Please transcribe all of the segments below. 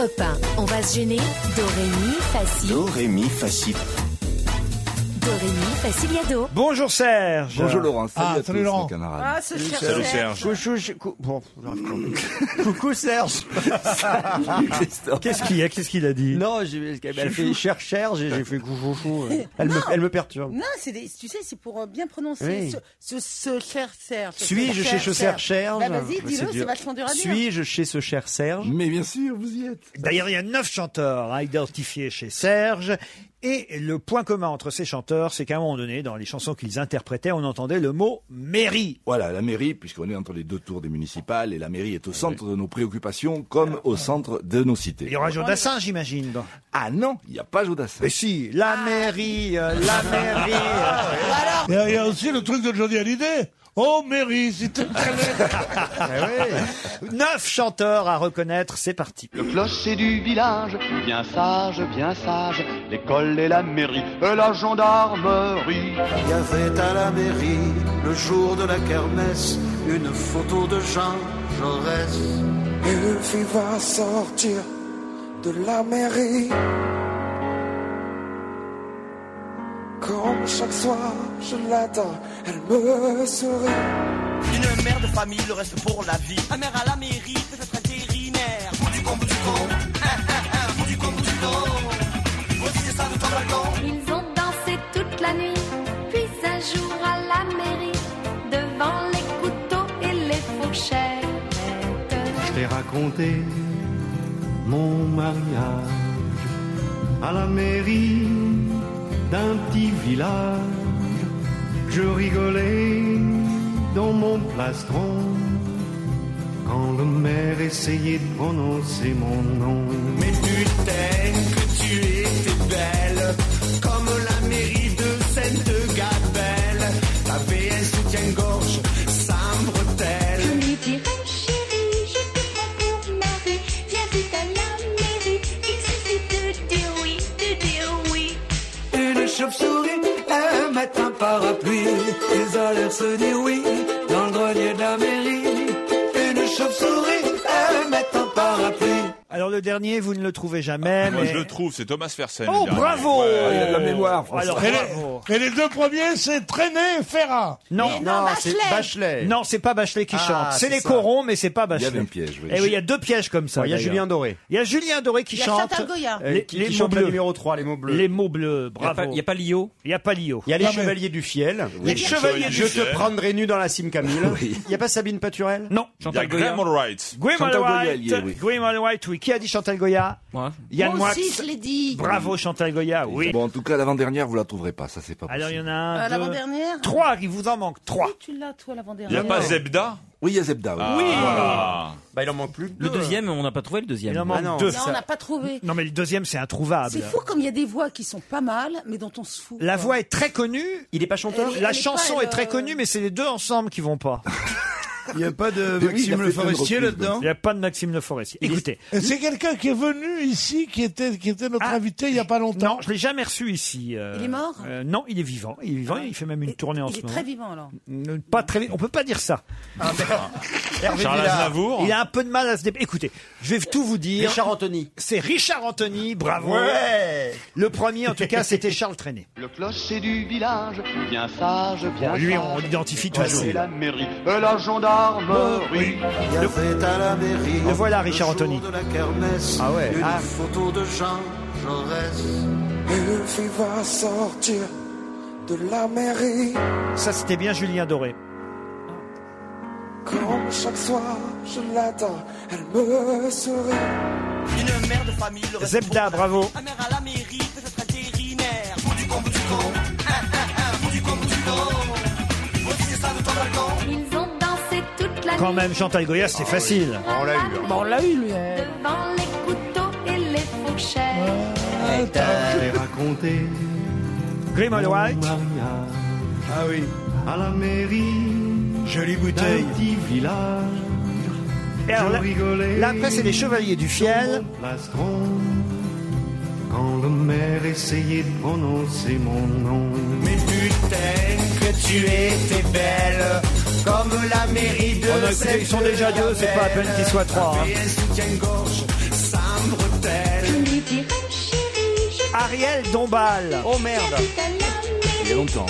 Europe 1, on va se gêner. Do, ré, mi, fa, si. Do, ré, mi, fa, si. Do, ré, mi, fa, si, la, do. Bonjour Serge. Bonjour Laurent. Salut Laurent. Salut Serge. Coucou Serge. Qu'est-ce qu'il a dit? Non, elle fait Serge et j'ai fait coucou. Elle me perturbe. Non, tu sais, c'est pour bien prononcer Oui. ce cher Serge. Suis-je chez ce cher Serge? Bah vas-y, dis-le, c'est vachement dur à dire. Suis-je chez ce cher Serge? Mais bien sûr, vous y êtes. D'ailleurs, il y a 9 chanteurs à identifier chez Serge. Et le point commun entre ces chanteurs, c'est qu'à un moment donné, dans les chansons qu'ils interprétaient, on entendait le mot mairie. Voilà, la mairie, puisqu'on est entre les deux tours des municipales, et la mairie est au centre de nos préoccupations, comme au centre de nos cités. Il y aura Jodassin, j'imagine. Ah non, il n'y a pas Jodassin. Mais si, la mairie, la mairie. Il y a aussi le truc de Johnny Hallyday. Oh, mairie, s'il te plaît. 9 chanteurs à reconnaître, c'est parti. Le clocher du village, bien sage, l'école et la mairie, et la gendarmerie. Il y avait à la mairie, le jour de la kermesse, une photo de Jean Jaurès. Une fille va sortir de la mairie. Comme chaque soir, je l'attends, elle me sourit. Une mère de famille, le reste pour la vie. Un maire à la mairie, peut-être intérimaire. Bout du con, bout du con. Bout du con, bout du con. Voici c'est ça de ton balcon. Ils ont dansé toute la nuit, puis un jour à la mairie, devant les couteaux et les fourchettes. Je t'ai raconté mon mariage à la mairie d'un petit village. Je rigolais dans mon plastron quand le maire essayait de prononcer mon nom. Mais putain que tu étais belle, comme la mairie de Sainte-Gabelle. T'avais un soutien-gorge sans bretelles. Je lui dirais chérie, je te prends pour Marie. Viens vite à la mairie, il suffit de dire oui, de dire oui. Une chauve-souris, elle met un parapluie. Ils allèrent se dire oui, dans le grenier de la mairie. Une chauve-souris, elle met un parapluie. Alors le dernier, vous ne le trouvez jamais. Moi, mais... je le trouve, c'est Thomas Fersen. Oh, bravo! Il a de la mémoire. Alors, bravo. Et les deux premiers, c'est Traîné et Ferrat. Non, c'est Bachelet. non, c'est pas Bachelet qui chante. C'est les ça. corons, mais c'est pas Il y Bachelet. avait un piège, oui. Eh oui, il y a 2 pièges comme ça. Il y a d'ailleurs. Julien Doré. Il y a Julien Doré qui Il y a chante. Chantal Goya. Qui mots chante la bleus. numéro 3, les mots bleus. Les mots bleus, bravo. Il n'y a pas Lio. Il y a pas Lio. Il y a les Non, mais- Chevaliers du Fiel. Les Chevaliers du Je Fiel. te prendrai nu dans la cime Camille. Il n'y a pas Sabine Paturel? Non. Il y a Graham Allwright. Graham Chantal Goya, Allwright. elle y est, oui. Graham Allwright, oui. Qui a dit Chantal Goya? Moi. Yann Moi Moix. aussi, je l'ai dit. Bravo Chantal Goya, oui. Bon, en tout cas, l'avant-dernière, vous la trouverez pas. Ça, c'est pas possible. Alors il y en a un, 2, L'avant-dernière 3, il vous en manque 3. Oui, tu l'as, toi, Il n'y l'avant-dernière. a pas Zebda. Oui, il y a Zebda. Oui. Voilà. Bah, il en manque plus. Le deuxième, on n'a pas trouvé le deuxième. Il en manque non. 2. Non, on n'a pas trouvé. Non mais le deuxième c'est introuvable. C'est fou comme il y a des voix qui sont pas mal, mais dont on se fout. La quoi. voix est très connue. Il est pas chanteur? Elle est- La elle chanson pas, est très connue, mais c'est les deux ensemble qui vont pas. Il n'y a pas de Oui, il a fait Le plein de Forestier reprises, là-dedans. Il n'y a pas de Maxime Le Forestier. Écoutez, C'est quelqu'un qui est venu ici, qui était notre invité il n'y a pas longtemps. non, je l'ai jamais reçu ici. Il est mort Non, il est vivant. Il est vivant. Il fait même une tournée en Il ce est moment. très vivant, alors. Pas très. On peut pas dire ça. Hervé Charles Villard. Aznavour. Il a un peu de mal à se dé... Écoutez, je vais tout vous dire. Richard Anthony. C'est Richard Anthony. Bravo. Ouais. Le premier, en tout cas, c'était Charles Trenet. Le clocher du village, bien sage, Bon, lui, on l'identifie toujours. et la mairie, et la gendarmerie. Il y avait à la mairie, Le voilà, Richard le jour Anthony. de la kermesse, Ah ouais. une Ah. photo de Jean Jaurès. Une fille va sortir de la mairie. Ça, c'était bien Julien Doré. Comme chaque soir, je l'attends, elle me sourit. Une mère de famille, le reste Zebda, pour la bravo. vie. Un maire à la mairie, peut-être intérimaire. Bout du con, bout du con. Bout du con, bout du con. Voici c'est ça de ton balcon. Ils ont dansé toute la nuit. Quand même, Chantal Goya, c'était facile. On l'a eu. Bon, on l'a eu, lui. Devant les couteaux et les fourchettes. Je t'ai raconté Graham mon Allwright. mariage Ah oui. à la mairie Jolie d'un bouteille. petit village. Et alors, Je là, rigolais là, après, c'est les Chevaliers du Fiel. dans mon plastron quand le maire essayait de prononcer mon nom. Mais putain que tu étais belle, comme la mairie de Oh non, écoutez, ils sont déjà 2, c'est pas à peine qu'ils soient 3. T'avais un soutien-gorge sans bretelles. Ariel Dombal. Oh merde. Il y a longtemps.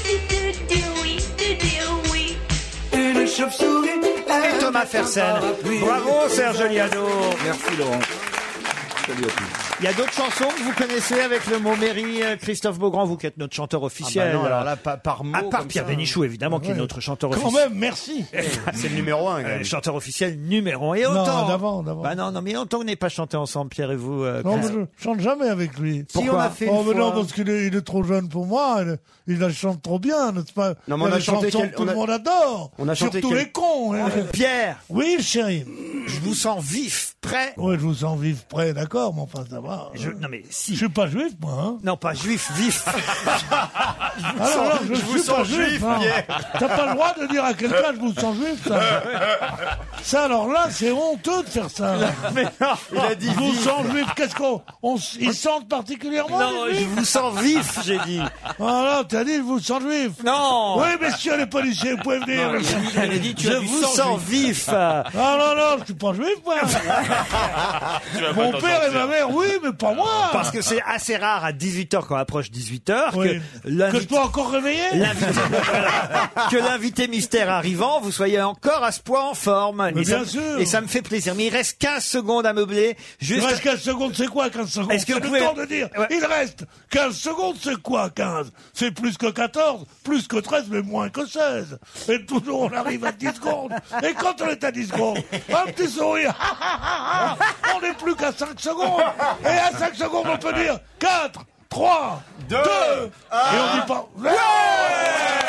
Une chauve-souris. Et Thomas Fersen. Bravo Serge Liado. Merci Laurent. Salut à tous. Il y a d'autres chansons que vous connaissez avec le mot mairie, Christophe Beaugrand, vous qui êtes notre chanteur officiel. non, alors là, par mot. À part comme Pierre ça. Bénichou, évidemment, qui est notre chanteur Quand officiel. même, merci. C'est le numéro 1. Chanteur officiel numéro 1. Et autant. Non, d'avant. Bah non, mais longtemps que vous n'avez pas chanté ensemble, Pierre et vous. Non, mais je chante jamais avec lui. Pourquoi on a fait Oh, une mais non, fois. parce qu'il est trop jeune pour moi. Il la chante trop bien, n'est-ce pas? Non, mais Il y on a des chanté chansons que tout le monde adore. on a chanté Surtout les cons. hein. Pierre, Oui, chérie. je vous sens vif, prêt. Oui, je vous sens vivre près, d'accord, mais enfin, ça va. Non mais Je si. suis pas juif, moi, hein. Non, pas juif, vif. Alors là, je suis pas juif, hein. T'as pas le droit de dire à quelqu'un, je vous sens juif, ça. Ça, alors là, c'est honteux de faire ça. Mais non. Il a dit Je vous vif. sens juif, qu'est-ce ils sentent particulièrement, Non, les je juifs? vous sens vif, j'ai dit. Voilà, t'as dit, je vous sens juif. Non. Oui, messieurs les policiers, vous pouvez venir. Je vous sens vif. Ah non, je suis pas juif, moi. Tu vas pas Mon t'en père et sortir. ma mère, oui, mais pas moi. Parce que c'est assez rare à 18h quand on approche 18h Oui. que Que je l'invité peux encore réveiller que l'invité mystère arrivant, vous soyez encore à ce point en forme. Mais Et ça- bien sûr. Et ça me fait plaisir. Mais il reste 15 secondes à meubler. Il Juste. reste 15 secondes, c'est quoi 15 secondes? Est-ce que C'est vous le pouvez- temps de dire. Ouais. Il reste 15 secondes, c'est quoi 15? C'est plus que 14, plus que 13, mais moins que 16. Et toujours on arrive à 10 secondes. Et quand on est à 10 secondes, un petit sourire. On n'est plus qu'à 5 secondes. Et à 5 secondes, on peut dire 4, 3, 2, et on dit pas. Ouais